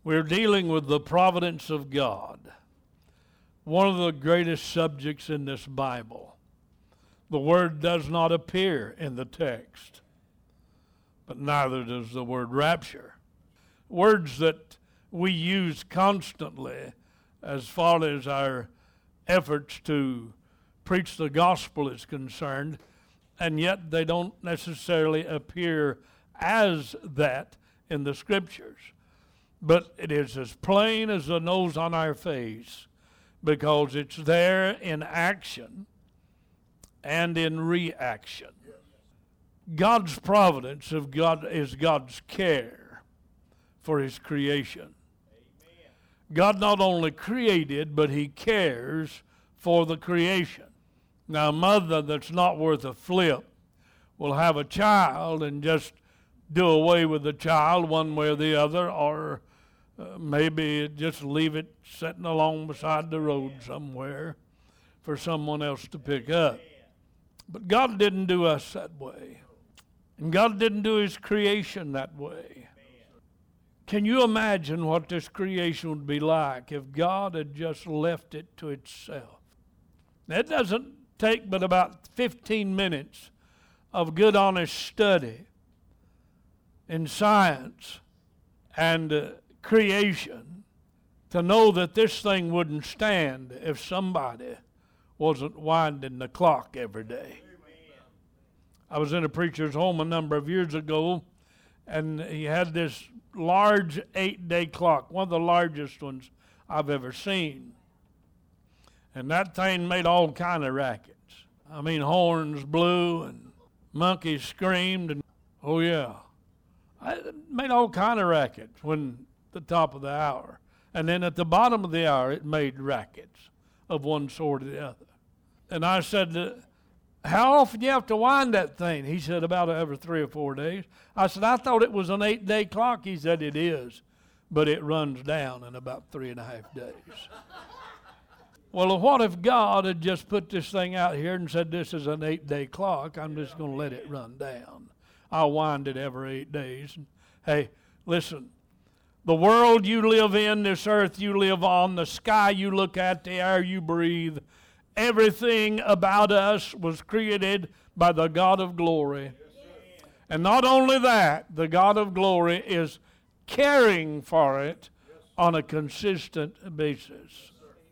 We're dealing with the providence of God, one of the greatest subjects in this Bible. The word does not appear in the text, but neither does the word rapture. Words that we use constantly as far as our efforts to preach the gospel is concerned, and yet they don't necessarily appear as that in the Scriptures. But it is as plain as the nose on our face, because it's there in action and in reaction. God's providence of God is God's care for His creation. God not only created, but He cares for the creation. Now, a mother that's not worth a flip will have a child and just do away with the child one way or the other, or maybe just leave it sitting along beside the road somewhere for someone else to pick up. But God didn't do us that way. And God didn't do His creation that way. Can you imagine what this creation would be like if God had just left it to itself? Now, it doesn't take but about 15 minutes of good, honest study in science and creation to know that this thing wouldn't stand if somebody wasn't winding the clock every day. I was in a preacher's home a number of years ago, and he had this large 8-day clock, one of the largest ones I've ever seen. And that thing made all kind of rackets. I mean, horns blew and monkeys screamed, and oh yeah, it made all kind of rackets when the top of the hour. And then at the bottom of the hour, it made rackets of one sort or the other. And I said, how often do you have to wind that thing? He said, about every 3 or 4 days. I said, I thought it was an 8-day clock. He said, it is, but it runs down in about 3.5 days. Well, what if God had just put this thing out here and said, this is an 8-day clock, I'm just going to let it run down. I'll wind it every 8 days. Hey, listen, the world you live in, this earth you live on, the sky you look at, the air you breathe, everything about us was created by the God of glory. And not only that, the God of glory is caring for it on a consistent basis.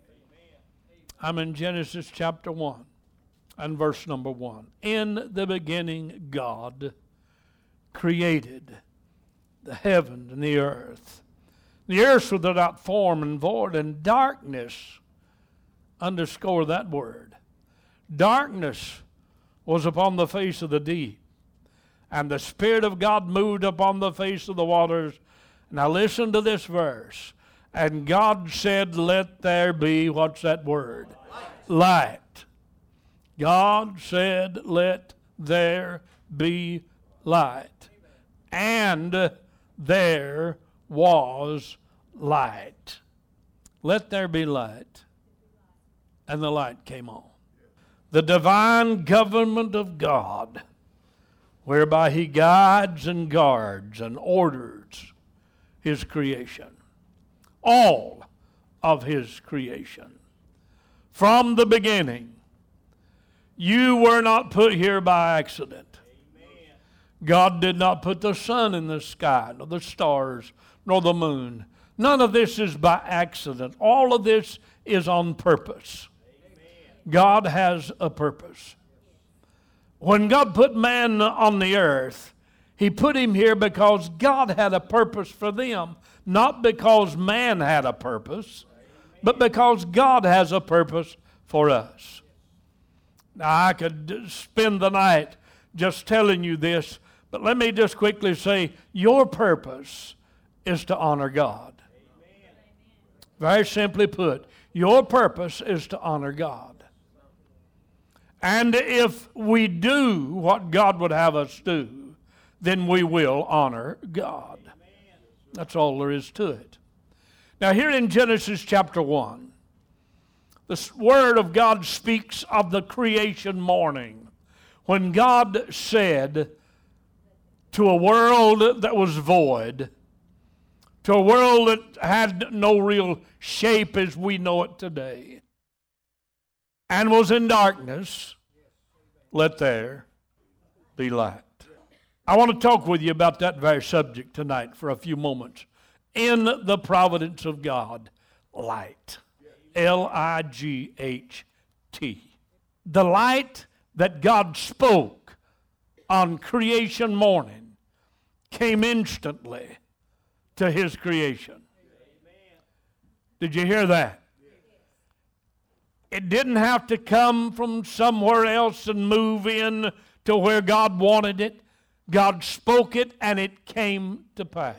I'm in Genesis chapter 1 and verse number 1. In the beginning, God created the heaven and the earth. The earth was without form and void, and darkness, underscore that word, darkness was upon the face of the deep, and the Spirit of God moved upon the face of the waters. Now listen to this verse. And God said, let there be, what's that word? Light. God said, let there be light. And there was light. Let there be light. And the light came on. The divine government of God, whereby He guides and guards and orders His creation. All of His creation. From the beginning, you were not put here by accident. Amen. God did not put the sun in the sky, nor the stars, nor the moon. None of this is by accident. All of this is on purpose. Amen. God has a purpose. When God put man on the earth, He put him here because God had a purpose for them. Not because man had a purpose, but because God has a purpose for us. Now, I could spend the night just telling you this, but let me just quickly say, your purpose is to honor God. Very simply put, your purpose is to honor God. And if we do what God would have us do, then we will honor God. That's all there is to it. Now here in Genesis chapter 1, the Word of God speaks of the creation morning, when God said to a world that was void, to a world that had no real shape as we know it today, and was in darkness, let there be light. I want to talk with you about that very subject tonight for a few moments. In the providence of God, light. Light. The light that God spoke on creation morning came instantly to his creation. Did you hear that? It didn't have to come from somewhere else and move in to where God wanted it. God spoke it and it came to pass.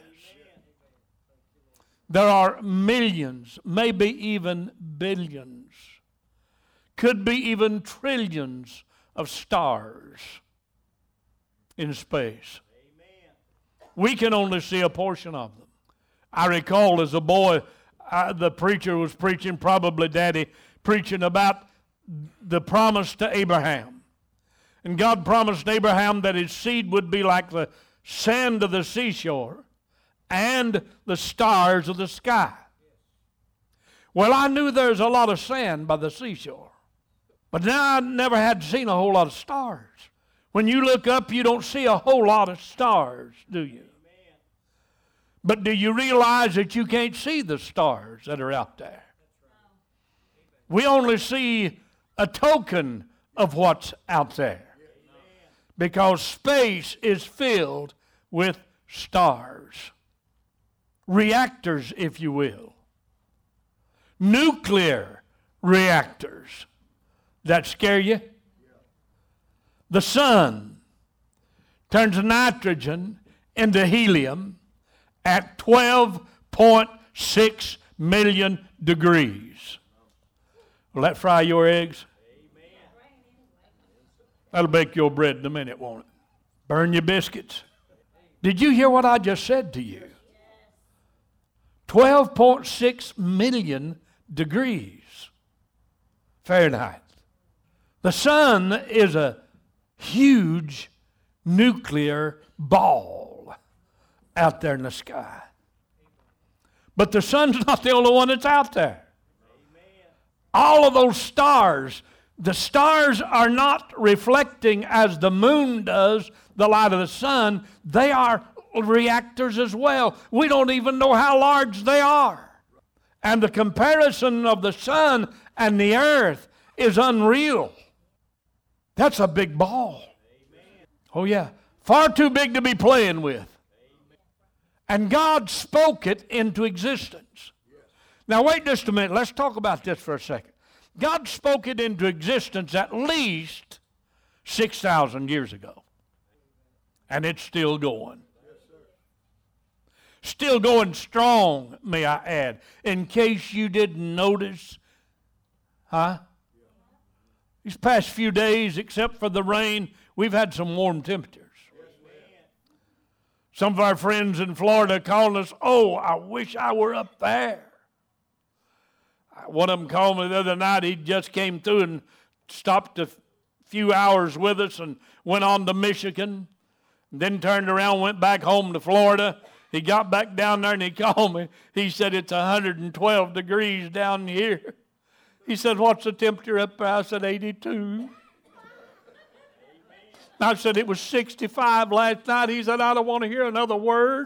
There are millions, maybe even billions, could be even trillions of stars in space. We can only see a portion of them. I recall as a boy, the preacher was preaching, probably Daddy, preaching about the promise to Abraham. And God promised Abraham that his seed would be like the sand of the seashore and the stars of the sky. Well, I knew there's a lot of sand by the seashore, but now I never had seen a whole lot of stars. When you look up, you don't see a whole lot of stars, do you? But do you realize that you can't see the stars that are out there? We only see a token of what's out there, because space is filled with stars. Reactors, if you will. Nuclear reactors. That scare you? The sun turns nitrogen into helium at 12.6 million degrees. Will that fry your eggs? That'll bake your bread in a minute, won't it? Burn your biscuits. Did you hear what I just said to you? 12.6 million degrees Fahrenheit. The sun is a huge nuclear ball out there in the sky. But the sun's not the only one that's out there. All of those stars, the stars are not reflecting as the moon does the light of the sun. They are reactors as well. We don't even know how large they are. And the comparison of the sun and the earth is unreal. That's a big ball. Oh yeah, far too big to be playing with. And God spoke it into existence. Now wait just a minute, let's talk about this for a second. God spoke it into existence at least 6,000 years ago. And it's still going. Still going strong, may I add, in case you didn't notice. These past few days, except for the rain, we've had some warm temperatures. Some of our friends in Florida called us, "Oh, I wish I were up there." One of them called me the other night. He just came through and stopped a few hours with us and went on to Michigan, and then turned around, went back home to Florida. He got back down there and he called me. He said, "It's 112 degrees down here." He said, "What's the temperature up there?" I said, 82. I said, "It was 65 last night." He said, "I don't want to hear another word."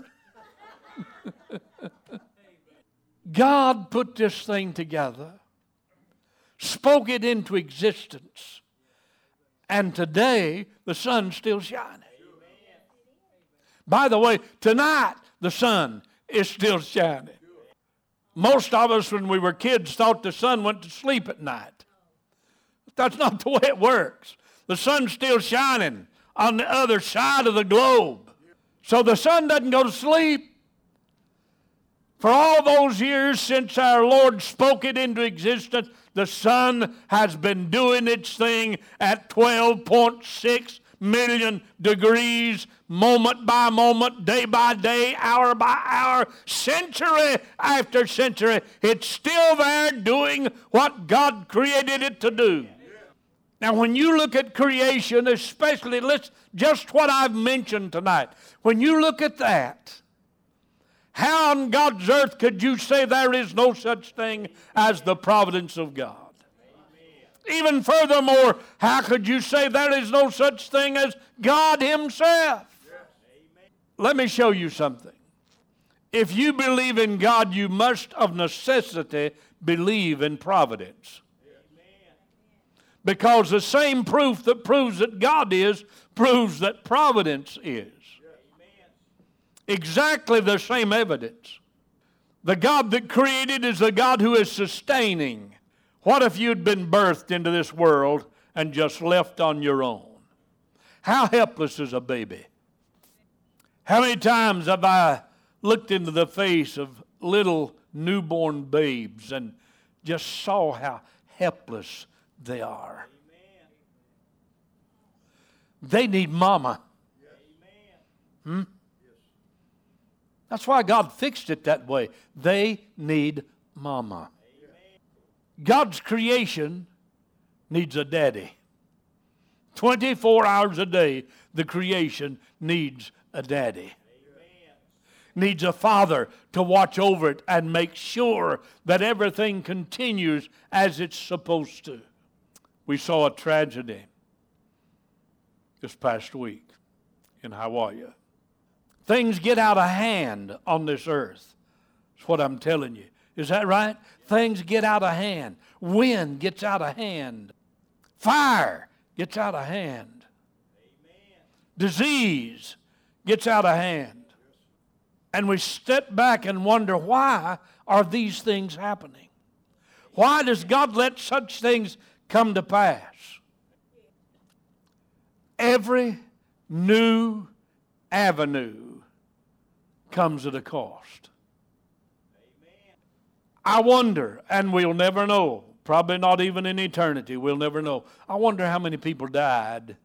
God put this thing together, spoke it into existence, and today the sun's still shining. By the way, tonight the sun is still shining. Most of us, when we were kids, thought the sun went to sleep at night. But that's not the way it works. The sun's still shining on the other side of the globe. So the sun doesn't go to sleep. For all those years since our Lord spoke it into existence, the sun has been doing its thing at 12.6 million degrees, moment by moment, day by day, hour by hour, century after century. It's still there doing what God created it to do. Now, when you look at creation, especially just what I've mentioned tonight, when you look at that, How on God's earth could you say there is no such thing as the providence of God? Even furthermore, how could you say there is no such thing as God Himself? Let me show you something. If you believe in God, you must of necessity believe in providence. Because the same proof that proves that God is, proves that providence is. Exactly the same evidence. The God that created is the God who is sustaining. What if you'd been birthed into this world and just left on your own? How helpless is a baby? How many times have I looked into the face of little newborn babes and just saw how helpless they are? They need mama. That's why God fixed it that way. They need mama. God's creation needs a daddy. 24 hours a day, the creation needs a daddy. Needs a father to watch over it and make sure that everything continues as it's supposed to. We saw a tragedy this past week in Hawaii. Things get out of hand on this earth. That's what I'm telling you. Is that right? Things get out of hand. Wind gets out of hand. Fire gets out of hand. Disease gets out of hand. And we step back and wonder, why are these things happening? Why does God let such things come to pass? Every new avenue comes at a cost. I wonder, and we'll never know, probably not even in eternity, we'll never know. I wonder how many people died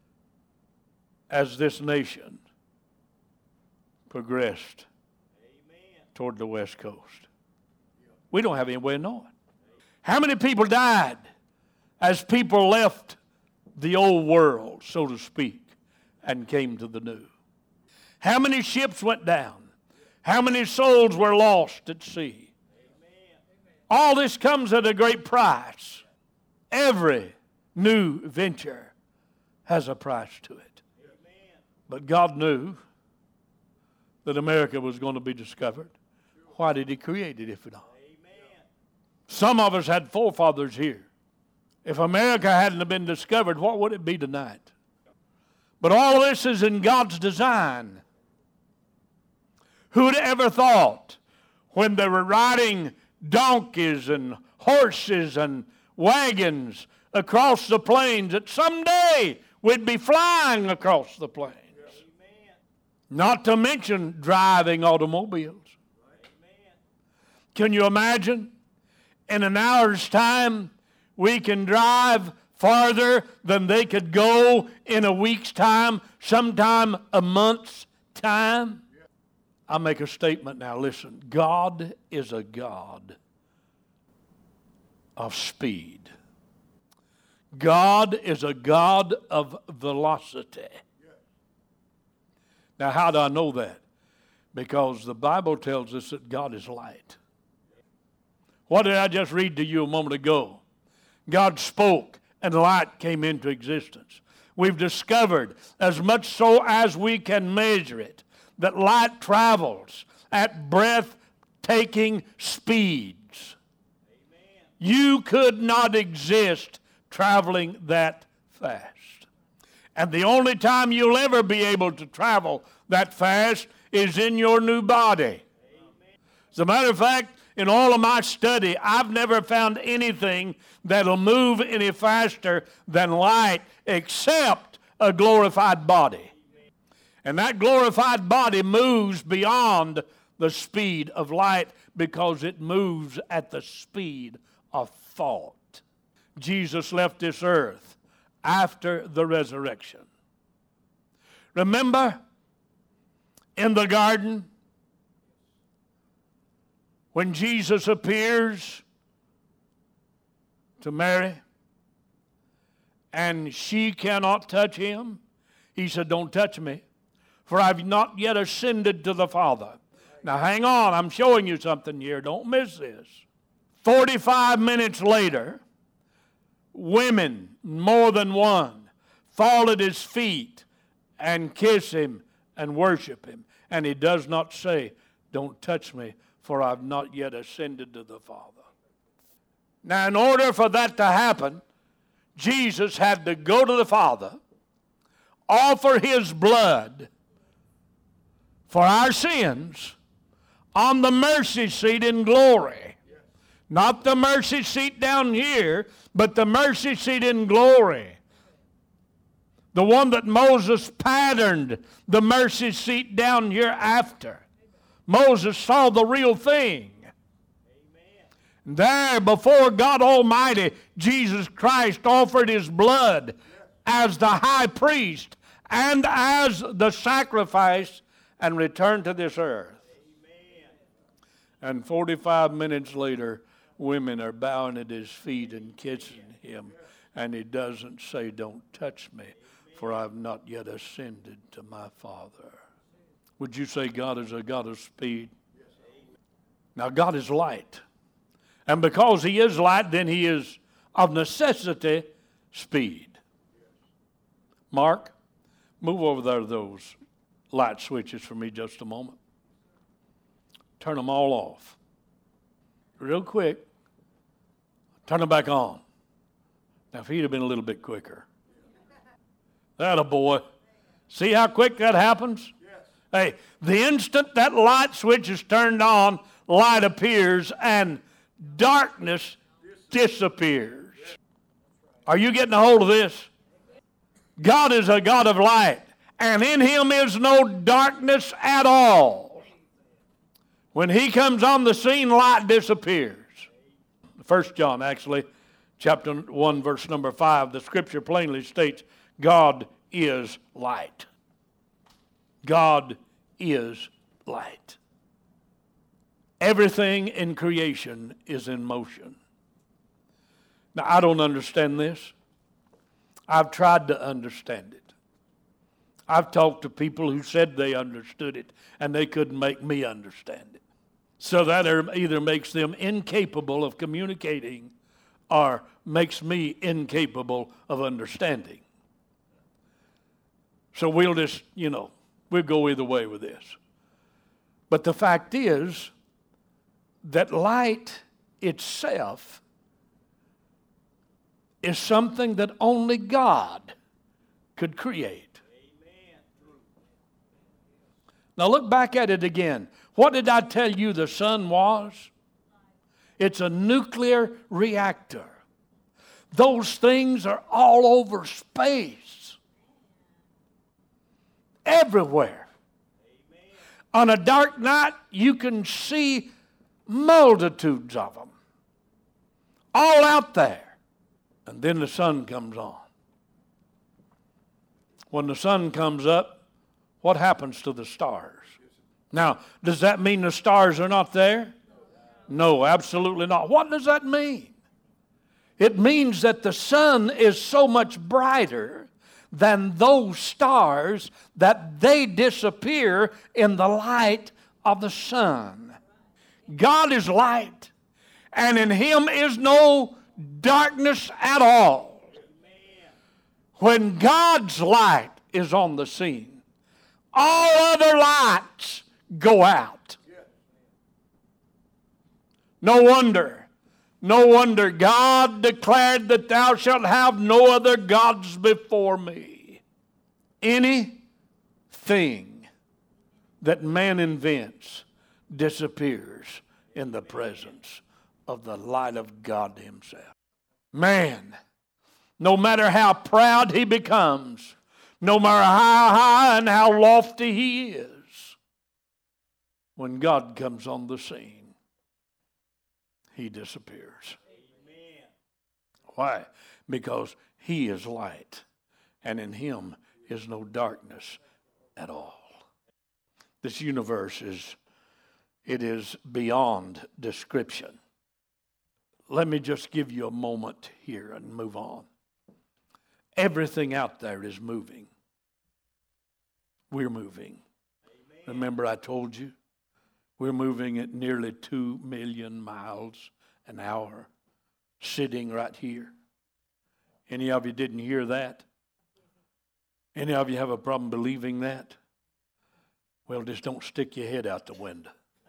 as this nation progressed toward the West Coast. We don't have any way of knowing. How many people died as people left the old world, so to speak, and came to the new? How many ships went down? How many souls were lost at sea? All this comes at a great price. Every new venture has a price to it. But God knew that America was going to be discovered. Why did He create it if not? Some of us had forefathers here. If America hadn't been discovered, what would it be tonight? But all of this is in God's design. Who'd ever thought when they were riding donkeys and horses and wagons across the plains that someday we'd be flying across the plains? Not to mention driving automobiles. Can you imagine? In an hour's time, we can drive farther than they could go in a week's time, sometime a month's time. I'll make a statement now. Listen, God is a God of speed. God is a God of velocity. Now, how do I know that? Because the Bible tells us that God is light. What did I just read to you a moment ago? God spoke and light came into existence. We've discovered, as much so as we can measure it, that light travels at breathtaking speeds. Amen. You could not exist traveling that fast. And the only time you'll ever be able to travel that fast is in your new body. Amen. As a matter of fact, in all of my study, I've never found anything that'll move any faster than light except a glorified body. And that glorified body moves beyond the speed of light because it moves at the speed of thought. Jesus left this earth after the resurrection. Remember in the garden when Jesus appears to Mary and she cannot touch him? He said, "Don't touch me, for I've not yet ascended to the Father. Now hang on, I'm showing you something here. Don't miss this. 45 minutes later, women, more than one, fall at his feet and kiss him and worship him. And he does not say, don't touch me, for I've not yet ascended to the Father. Now, in order for that to happen, Jesus had to go to the Father, offer his blood for our sins on the mercy seat in glory. Not the mercy seat down here, but the mercy seat in glory. The one that Moses patterned the mercy seat down here after. Moses saw the real thing. There before God Almighty, Jesus Christ offered his blood as the high priest and as the sacrifice and returned to this earth. And 45 minutes later, women are bowing at his feet and kissing him. And he doesn't say, don't touch me, for I've not yet ascended to my Father. Would you say God is a God of speed? Now, God is light. And because he is light, then he is of necessity speed. Mark, move over there to those light switches for me just a moment. Turn them all off. Real quick. Turn them back on. Now, if he'd have been a little bit quicker. That boy. See how quick that happens? Yes. Hey, the instant that light switch is turned on, light appears and darkness disappears. Are you getting a hold of this? God is a God of light, and in him is no darkness at all. When he comes on the scene, light disappears. 1 John, actually, chapter 1, verse number 5, the scripture plainly states, God is light. God is light. Everything in creation is in motion. Now, I don't understand this. I've tried to understand it. I've talked to people who said they understood it, and they couldn't make me understand it. So that either makes them incapable of communicating or makes me incapable of understanding. So we'll just, we'll go either way with this. But the fact is that light itself is something that only God could create. Amen. Now look back at it again. What did I tell you the sun was? It's a nuclear reactor. Those things are all over space. Everywhere. Amen. On a dark night, you can see multitudes of them. All out there. And then the sun comes on. When the sun comes up, what happens to the stars? Now, does that mean the stars are not there? No, absolutely not. What does that mean? It means that the sun is so much brighter than those stars that they disappear in the light of the sun. God is light, and in him is no darkness at all. When God's light is on the scene, all other lights go out. No wonder God declared that thou shalt have no other gods before me. Anything that man invents disappears in the presence of the light of God himself. Man, no matter how proud he becomes, no matter how high and how lofty he is, when God comes on the scene, he disappears. Amen. Why? Because he is light, and in him is no darkness at all. This universe is beyond description. Let me just give you a moment here and move on. Everything out there is moving. We're moving. Amen. Remember I told you We're moving at nearly 2 million miles an hour, sitting right here. Any of you didn't hear that? Any of you have a problem believing that? Well, just don't stick your head out the window.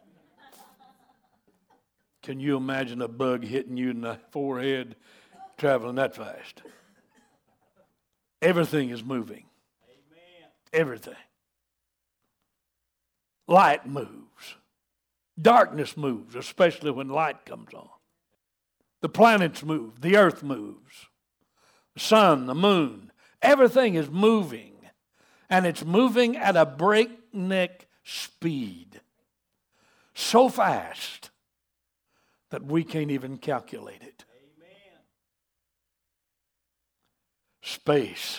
Can you imagine a bug hitting you in the forehead traveling that fast? Everything is moving. Amen. Everything. Light moves. Darkness moves, especially when light comes on. The planets move. The earth moves. The sun, the moon. Everything is moving. And it's moving at a breakneck speed. So fast that we can't even calculate it. Amen. Space.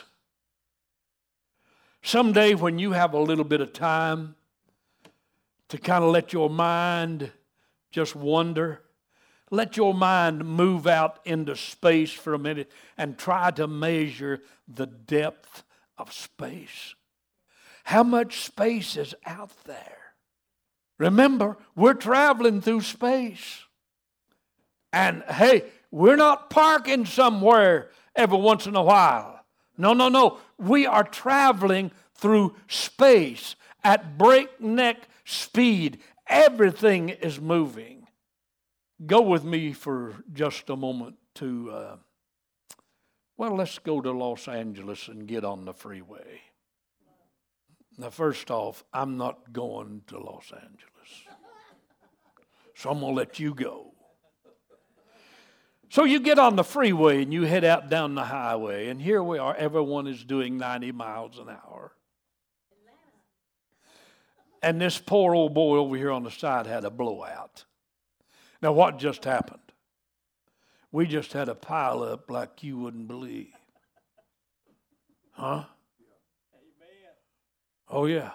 Someday when you have a little bit of time to kind of let your mind just wander, let your mind move out into space for a minute and try to measure the depth of space. How much space is out there? Remember, we're traveling through space. And hey, we're not parking somewhere every once in a while. No. We are traveling through space at breakneck speed. Everything is moving. Go with me for just a moment to, let's go to Los Angeles and get on the freeway. Now, first off, I'm not going to Los Angeles. So I'm going to let you go. So you get on the freeway and you head out down the highway, and here we are. Everyone is doing 90 miles an hour. And this poor old boy over here on the side had a blowout. Now, what just happened? We just had a pile up like you wouldn't believe. Huh? Oh, yeah.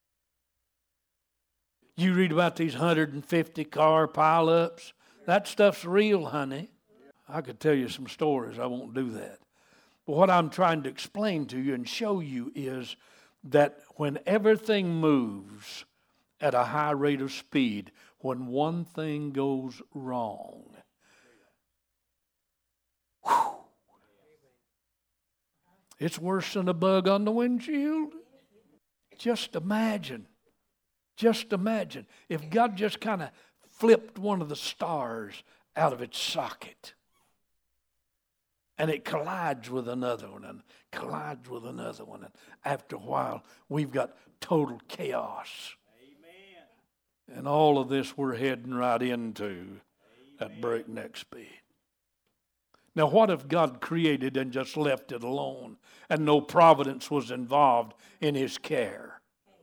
You read about these 150 car pile-ups. That stuff's real, honey. I could tell you some stories. I won't do that. But what I'm trying to explain to you and show you is that when everything moves at a high rate of speed, when one thing goes wrong, it's worse than a bug on the windshield. Just imagine if God just kind of flipped one of the stars out of its socket and it collides with another one and collides with another one. And after a while, we've got total chaos. Amen. And all of this we're heading right into at breakneck speed. Now, what if God created and just left it alone and no providence was involved in his care?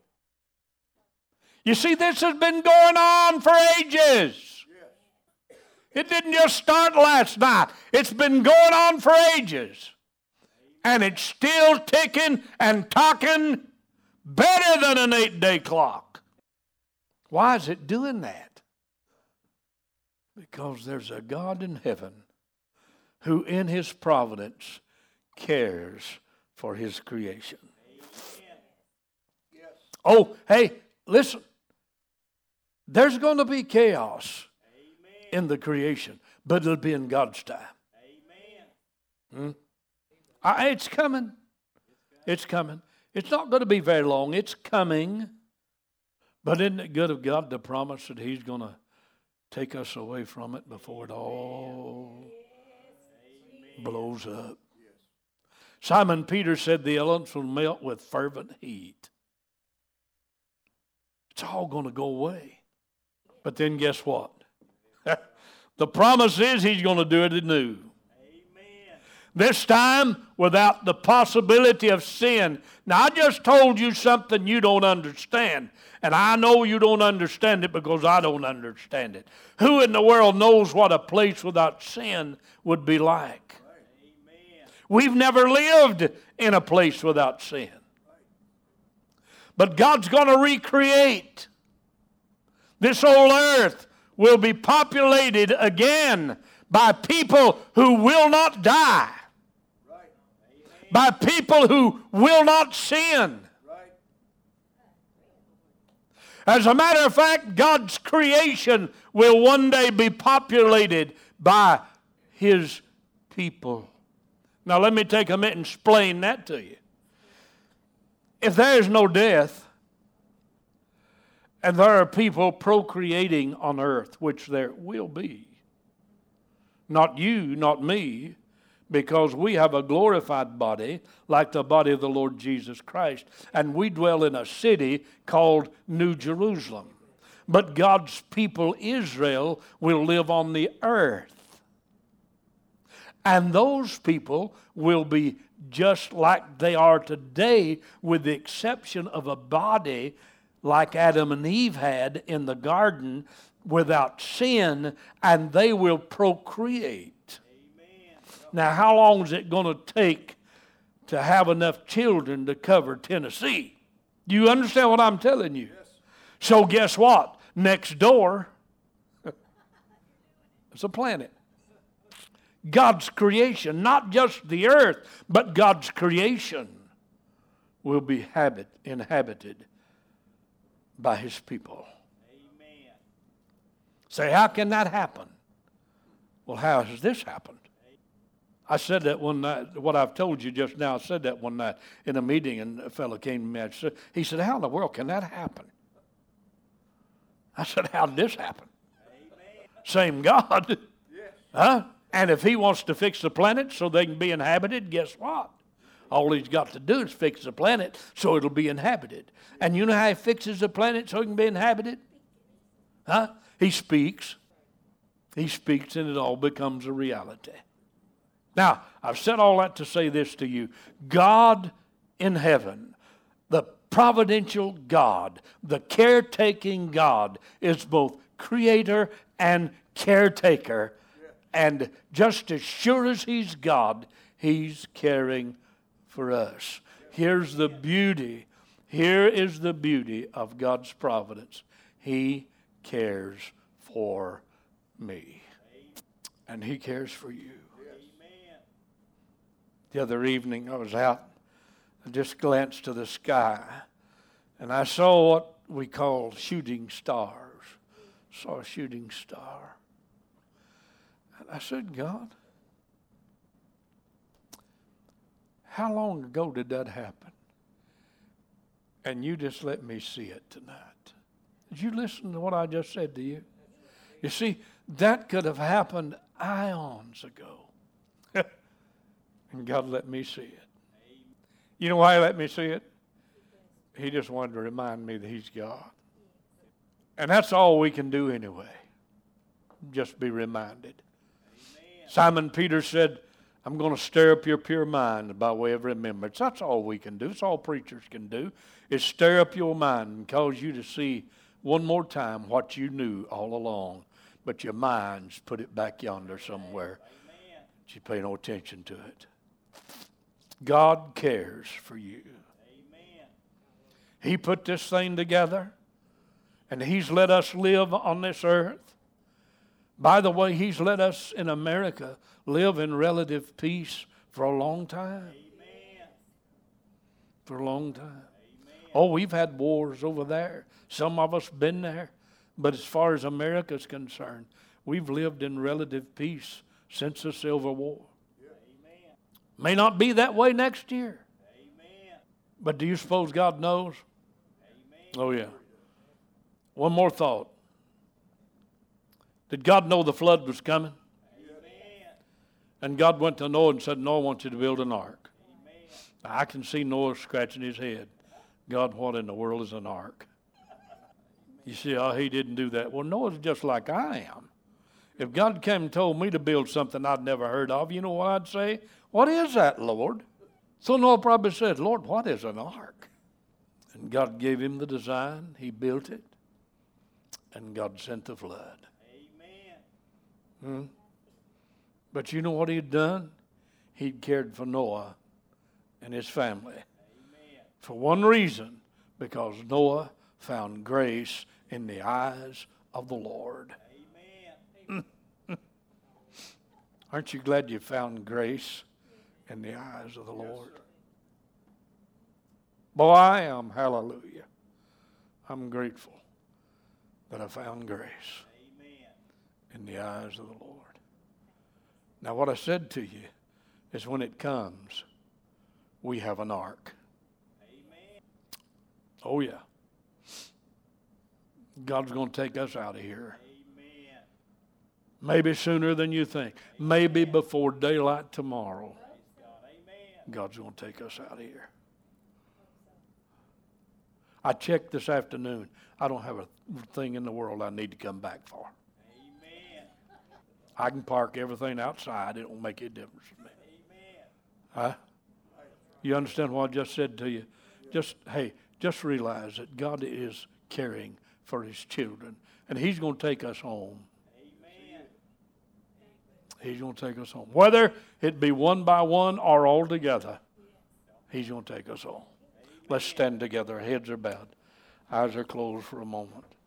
You see, this has been going on for ages. It didn't just start last night. It's been going on for ages. And it's still ticking and talking better than an 8-day clock. Why is it doing that? Because there's a God in heaven who in his providence cares for his creation. Yes. Oh, hey, listen. There's going to be chaos in the creation, but it'll be in God's time. Amen. It's coming. It's coming. It's not going to be very long. It's coming. But isn't it good of God to promise that he's going to take us away from it before it all blows up? Simon Peter said the elements will melt with fervent heat. It's all going to go away. But then guess what? The promise is he's going to do it anew. Amen. This time without the possibility of sin. Now, I just told you something you don't understand. And I know you don't understand it because I don't understand it. Who in the world knows what a place without sin would be like? Amen. We've never lived in a place without sin. But God's going to recreate. This old earth will be populated again by people who will not die. Right. By people who will not sin. Right. As a matter of fact, God's creation will one day be populated by His people. Now let me take a minute and explain that to you. If there is no death, and there are people procreating on earth, which there will be, not you, not me, because we have a glorified body like the body of the Lord Jesus Christ, and we dwell in a city called New Jerusalem. But God's people, Israel, will live on the earth. And those people will be just like they are today, with the exception of a body like Adam and Eve had in the garden without sin, and they will procreate. Now, how long is it going to take to have enough children to cover Tennessee? Do you understand what I'm telling you? Yes. So guess what? Next door, it's a planet. God's creation, not just the earth, but God's creation will be inhabited by His people. Amen. Say, how can that happen? Well, how has this happened? I said that one night, what I've told you just now, I said that one night in a meeting, and a fellow came to me. He said, how in the world can that happen? I said, how did this happen? Amen. Same God. Yes. Huh? And if He wants to fix the planet so they can be inhabited, guess what? All He's got to do is fix the planet so it'll be inhabited. And you know how He fixes the planet so it can be inhabited? Huh? He speaks. He speaks and it all becomes a reality. Now, I've said all that to say this to you. God in heaven, the providential God, the caretaking God, is both creator and caretaker. And just as sure as He's God, He's caring for us. Here's the beauty. Here is the beauty of God's providence. He cares for me. And He cares for you. The other evening I was out, I just glanced to the sky, and I saw what we call shooting stars. Saw a shooting star. And I said, God, how long ago did that happen? And you just let me see it tonight. Did you listen to what I just said to you? You see, that could have happened eons ago. And God let me see it. You know why He let me see it? He just wanted to remind me that He's God. And that's all we can do anyway. Just be reminded. Amen. Simon Peter said, I'm going to stir up your pure mind by way of remembrance. That's all we can do. That's all preachers can do, is stir up your mind and cause you to see one more time what you knew all along. But your mind's put it back yonder somewhere. Amen. You pay no attention to it. God cares for you. Amen. He put this thing together, and He's let us live on this earth. By the way, He's let us in America live in relative peace for a long time. Amen. For a long time. Amen. Oh, we've had wars over there. Some of us been there. But as far as America's concerned, we've lived in relative peace since the Civil War. May not be that way next year. Amen. But do you suppose God knows? Amen. Oh, yeah. One more thought. Did God know the flood was coming? Amen. And God went to Noah and said, Noah, I want you to build an ark. Amen. I can see Noah scratching his head. God, what in the world is an ark? You see, He didn't do that. Well, Noah's just like I am. If God came and told me to build something I'd never heard of, you know what I'd say? What is that, Lord? So Noah probably said, Lord, what is an ark? And God gave him the design. He built it. And God sent the flood. Amen. But you know what He'd done? He'd cared for Noah and his family. Amen. For one reason, because Noah found grace in the eyes of the Lord. Amen. Aren't you glad you found grace in the eyes of the Lord? Yes, boy, I am. Hallelujah. I'm grateful. but I found grace in the eyes of the Lord. Now, what I said to you is when it comes, we have an ark. Oh, yeah. God's going to take us out of here. Maybe sooner than you think. Maybe before daylight tomorrow. God's going to take us out of here. I checked this afternoon. I don't have a thing in the world I need to come back for. I can park everything outside. It won't make any difference to me. Huh? You understand what I just said to you? Just realize that God is caring for his children. And he's going to take us home. He's going to take us home. Whether it be one by one or all together, he's going to take us home. Let's stand together. Heads are bowed. Eyes are closed for a moment.